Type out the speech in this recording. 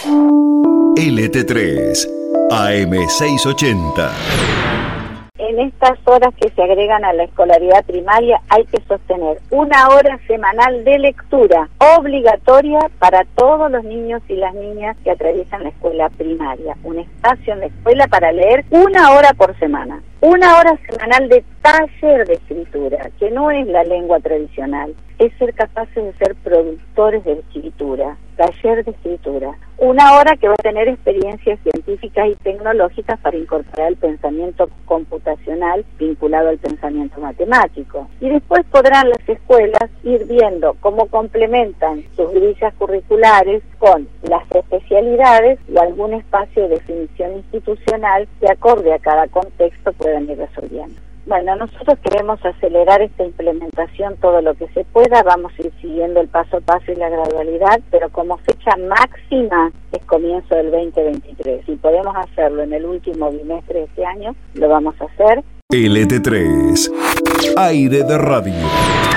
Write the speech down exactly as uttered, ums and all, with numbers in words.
L T tres, A M seiscientos ochenta. En estas horas que se agregan a la escolaridad primaria hay que sostener una hora semanal de lectura obligatoria para todos los niños y las niñas que atraviesan la escuela primaria. Un espacio en la escuela para leer una hora por semana. Una hora semanal de taller de escritura, que no es la lengua tradicional, es ser capaces de ser productores de escritura, taller de escritura. Una hora que va a tener experiencias científicas y tecnológicas para incorporar el pensamiento computacional vinculado al pensamiento matemático. Y después podrán las escuelas ir viendo cómo complementan sus grillas curriculares con las especialidades o algún espacio de definición institucional que acorde a cada contexto puedan ir resolviendo. Bueno, nosotros queremos acelerar esta implementación todo lo que se pueda, vamos a ir siguiendo el paso a paso y la gradualidad, pero como fecha máxima es comienzo del veinte veintitrés. Si podemos hacerlo en el último bimestre de este año, lo vamos a hacer. L T tres, Aire de Radio.